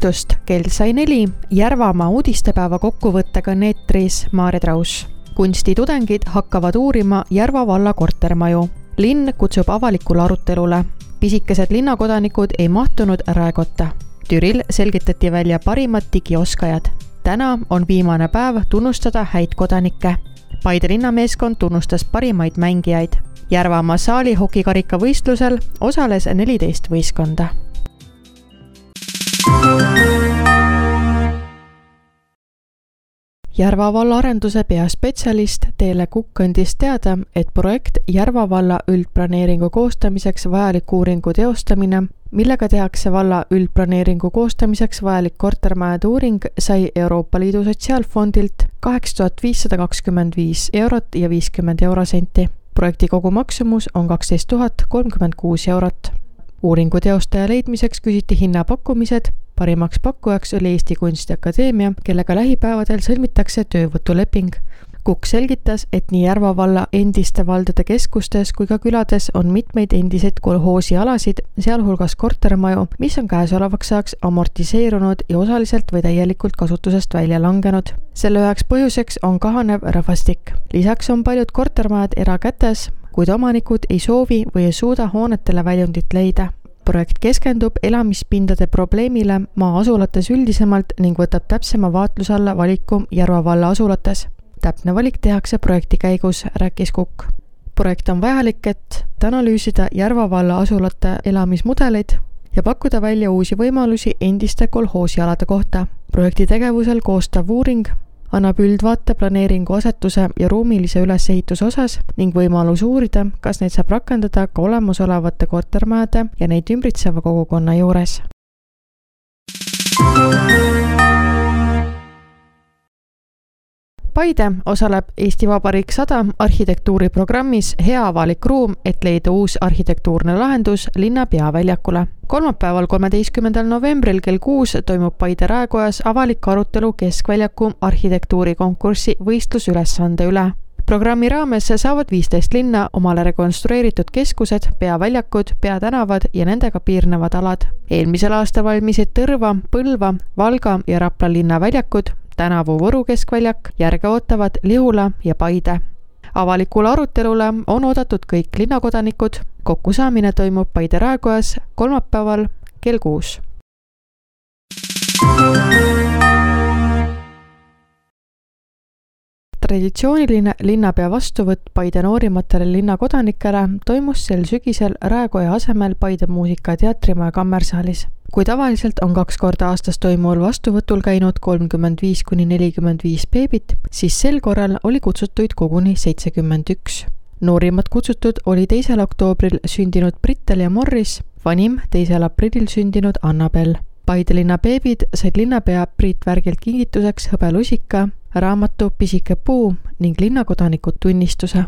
tervitust, kell sai 4, Järvamaa uudistepäeva kokkuvõttega on eetris Maarja Traus. Kunstitudengid hakkavad uurima Järva valla kortermaju. Linn kutsub avalikule arutelule. Pisikesed linnakodanikud ei mahtunud räägotta. Türil selgitati välja parimad digioskajad. Täna on viimane päev tunnustada häid kodanikke. Paide linnameeskond tunnustas parimaid mängijaid. Järvamaa saali hokikarika võistlusel osales 14 võistkonda. Järva valla arenduse peaspetsialist Teele Kukk andis teada, et projekt Järva valla üldplaneeringu koostamiseks vajalik uuringu teostamine, millega tehakse valla üldplaneeringu koostamiseks vajalik kortermajade uuring, sai Euroopa Liidu Sotsiaalfondilt 8525 eurot ja 50 eurosenti. Projekti kogumaksumus on 12 036 eurot. Uuringu teostaja leidmiseks küsiti hinnapakkumised. Parimaks pakkujaks oli Eesti Kunstiakadeemia, kellega lähipäevadel sõlmitakse töövõtuleping. Kukk selgitas, et nii Järva valla endiste valdade keskustes kui ka külades on mitmeid endiseid kolhoosialasid, sealhulgas kortermaju, mis on käesolevaks ajaks amortiseerunud ja osaliselt või täielikult kasutusest välja langenud. Selle üheks põhjuseks on kahanev rahvastik. Lisaks on paljud kortermajad erakätes, kuid omanikud ei soovi või ei suuda hoonetele väljundit leida. Projekt keskendub elamispindade probleemile maa asulates üldisemalt ning võtab täpsema vaatluse alla valiku Järva valla asulates. Täpne valik tehakse projekti käigus, rääkis Kukk. Projekt on vajalik, et analüüsida Järva valla asulate elamismudeleid ja pakkuda välja uusi võimalusi endiste kolhoosialade kohta. Projekti tegevusel koostav uuring annab üldvaate planeeringu asetuse ja ruumilise ülesehituse osas ning võimalus uurida, kas neid saab rakendada ka olemasolevate kortermajade ja neid ümbritseva kogukonna juures. Paide osaleb Eesti Vabariik 100 arhitektuuriprogrammis Hea avalik ruum, et leida uus arhitektuurne lahendus linna peaväljakule. Kolmapäeval 13. novembril kell 6 toimub Paide Raekojas avalik arutelu keskväljaku arhitektuurikonkurssi võistlusülesande üle. Programmi raames saavad 15 linna omale rekonstrueeritud keskused, peaväljakud, peatänavad ja nendega piirnevad alad. Eelmisel aastal valmisid Tõrva, Põlva, Valga ja Rapla linna väljakud, tänavu Võru keskväljak, järge ootavad Lihula ja Paide. Avalikule arutelule on oodatud kõik linnakodanikud. Kokkusaamine toimub Paide Raekojas kolmapäeval kell 6. Traditsiooniline linnapea vastuvõtt Paide noorimatele linnakodanikele toimus sel sügisel Raekoja asemel Paide muusika- ja teatrimaja kammersaalis. Kui tavaliselt on 2 korda aastas toimuval vastuvõtul käinud 35–45 beebit, siis sel korral oli kutsutuid koguni 71. Noorimad kutsutud oli 2. oktoobril sündinud Brittel ja Morris, vanim 2. aprillil sündinud Annabel. Paide linna beebid said linnapea Priit Värgilt kingituseks hõbelusika, raamatu Pisike puu ning linnakodanikud tunnistuse.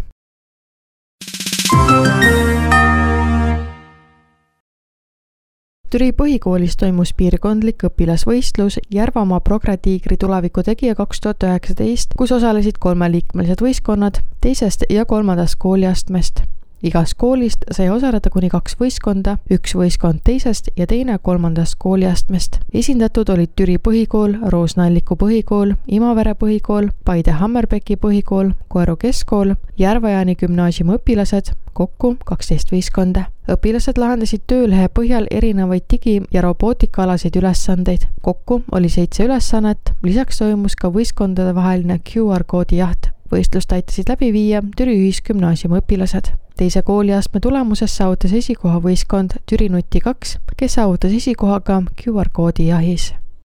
Türi põhikoolis toimus piirkondlik õpilasvõistlus Järvamaa Progratiigri tuleviku tegija 2019, kus osalesid 3-liikmelised võistkonnad 2. ja 3. kooliastmest. Igast koolist sai osaleda kuni 2 võistkonda, 1 võistkond 2. ja teine 3. kooliastmest. Esindatud olid Türi põhikool, Roosnalliku põhikool, Imavere põhikool, Paide Hammerbecki põhikool, Koeru keskkool, Järvajaani gümnaasiumi õpilased, kokku 12 võistkonda. Õpilased lahendasid töölehe põhjal erinevaid digi- ja robootika-alaseid ülesandeid. Kokku oli 7 ülesannet, lisaks toimus ka võistkondade vaheline QR-koodi jaht. Võistlust aitasid läbi viia Türi ühisgümnaasiumi õpilased. 2. kooliastme tulemuses saavutas esikoha võistkond Türi Nuti 2, kes saavutas esikohaga QR-koodi jahis.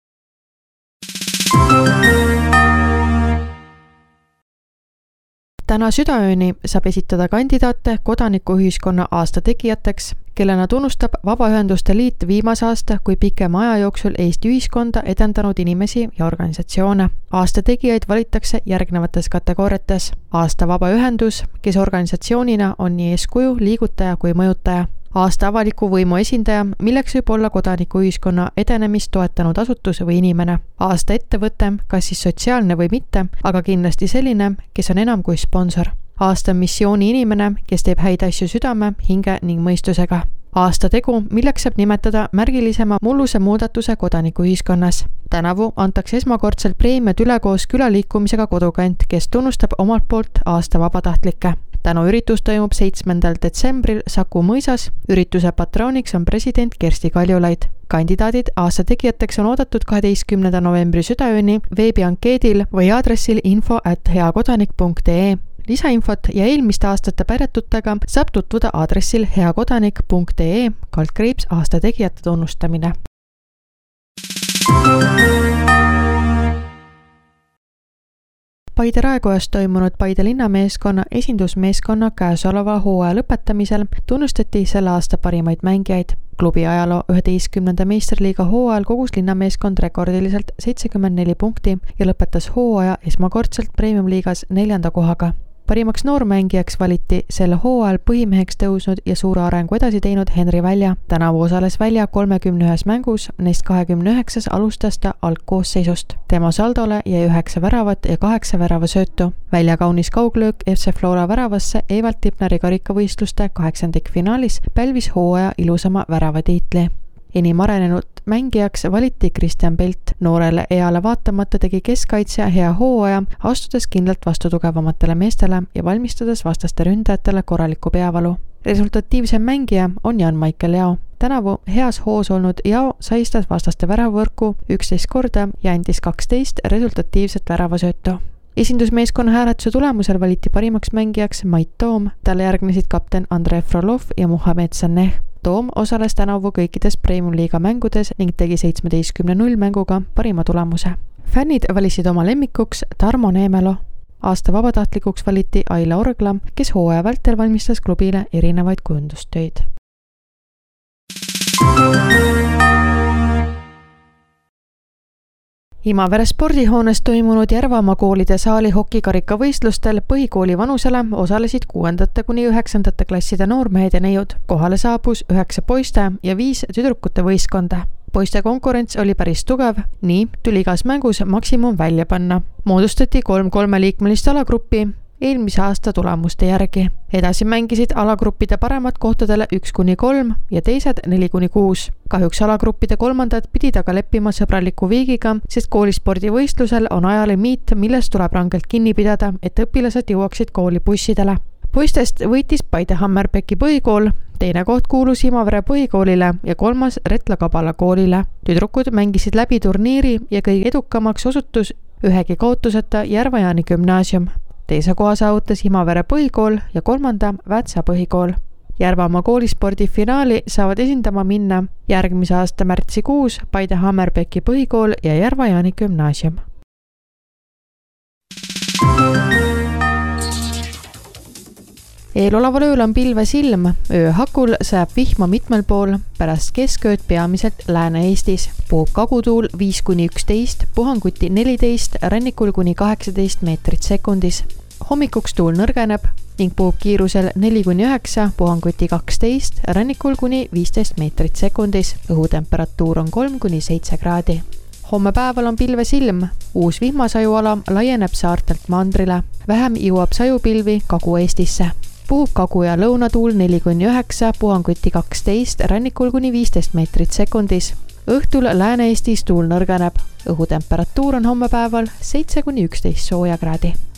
Täna südaööni saab esitada kandidaate kodanikuühiskonna aasta tegijateks, kellena tunnustab Vabaühenduste Liit viimase aasta kui pikema aja jooksul Eesti ühiskonda edendanud inimesi ja organisatsioone. Aasta tegijaid valitakse järgnevates kategooriates. Aasta vabaühendus, kes organisatsioonina on nii eeskuju, liigutaja kui mõjutaja. Aasta avaliku võimu esindaja, milleks võib olla kodanikuühiskonna edenemist toetanud asutus või inimene. Aasta ettevõte, kas siis sotsiaalne või mitte, aga kindlasti selline, kes on enam kui sponsor. Aasta missiooni inimene, kes teeb häid asju südame, hinge ning mõistusega. aastategu, milleks saab nimetada märgilisema mulluse muudatuse kodanikuühiskonnas. Tänavu antakse esmakordselt preemiad üle koos külaliikumisega Kodukant, kes tunnustab omalt poolt aasta vabatahtlikke. Tänuüritus toimub 7. detsembril Saku mõisas. Ürituse patrooniks on president Kersti Kaljulaid. Kandidaadid aastategijateks on oodatud 12. novembri südaööni veebiankeedil või aadressil info@heakodanik.ee. Lisainfot ja eelmiste aastate pärjatutega saab tutvuda aadressil heakodanik.ee/aastategijate tunnustamine. Paide Raekojas toimunud Paide linnameeskonna esindusmeeskonna käesoleva hooaja lõpetamisel tunnustati selle aasta parimaid mängijaid. Klubi ajaloo 11. meistriliiga hooajal kogus linnameeskond rekordiliselt 74 punkti ja lõpetas hooaja esmakordselt Premium-liigas 4. kohaga. Parimaks noormängijaks valiti selle hooajal põhimeheks tõusnud ja suure arengu edasi teinud Henri Välja. Tänavu osales Välja 31 mängus, neist 29 alustas ta algkoosseisust. Tema saldole jäi 9 väravat ja 8 väravasöötu. Välja kaunis kauglöök FC Flora väravasse Evald Tipneri karikavõistluste 8. finaalis pälvis hooaja ilusama väravatiitli. Enim arenenud mängijaks valiti Kristjan Pelt. Noorele eale vaatamata tegi keskkaitsja hea hooaja, astudes kindlalt vastu tugevamatele meestele ja valmistades vastaste ründajatele korralikku peavalu. Resultatiivsem mängija on Jan-Maicel Jao. Tänavu heas hoos olnud Jao saistas vastaste väravavõrku 11 korda ja andis 12 resultatiivset väravasöötu. Esindusmeeskonna hääletuse tulemusel valiti parimaks mängijaks Mait Toom, talle järgnesid kapten Andrei Frolov ja Muhamed Saneh. Toom osales tänavu kõikides Premium-liiga mängudes ning tegi 17-0 mänguga parima tulemuse. Fännid valisid oma lemmikuks Tarmo Neemelo. Aasta vabatahtlikuks valiti Aila Orgla, kes hooaja vältel valmistas klubile erinevaid kujundustöid. Imavere spordihoones toimunud Järvamaa koolide saali hokikarikavõistlustel põhikooli vanusele osalesid 6. kuni 9. klasside noormehed ja neiud. Kohale saabus 9 poiste ja 5 tüdrukute võistkonda. Poiste konkurents oli päris tugev, nii tuli igas mängus maksimum välja panna. Moodustati 3 liikmelist alagruppi eelmise aasta tulemuste järgi. Edasi mängisid alagruppide paremad kohtadele 1-3 ja teised 4-6. Kahjuks alagruppide kolmandad pidid aga leppima sõbraliku viigiga, sest koolispordivõistlusel on ajalimiit, millest tuleb rangelt kinni pidada, et õpilased jõuaksid kooli bussidele. Poistest võitis Paide Hammerbecki põhikool, teine koht kuulus Imavere põhikoolile ja 3. Retla Kabala koolile. Tüdrukud mängisid läbi turniiri ja kõige edukamaks osutus ühegi kaotuseta Järva-Jaani gümnaasium. Teise koha saavutas Imavere põhikool ja 3. Vätsa põhikool. Järvamaa koolispordi finaali saavad esindama minna järgmise aasta märtsikuus Paide Hammerbecki põhikool ja Järva-Jaani gümnaasium. Eeloleval ööl on pilves ilm, öö hakul sajab vihma mitmel pool, pärast keskööd peamiselt Lääne-Eestis. Puhub kagutuul 5-11, puhanguti 14, rannikul kuni 18 meetrit sekundis. Hommikuks tuul nõrgeneb ning puhub kiirusel 4-9, puhanguti 12, rannikul kuni 15 meetrit sekundis. Õhutemperatuur on 3-7 kraadi. Homme päeval on pilves ilm, uus vihmasajuala laieneb saartelt mandrile. Vähem jõuab sajupilvi Kagu-Eestisse. Puhub kagu- ja lõunatuul 4-9, puhanguti 12, rannikul kuni 15 meetrit sekundis. Õhtul Lääne-Eestis tuul nõrgeneb. Õhutemperatuur on homme päeval 7-11 sooja kraadi.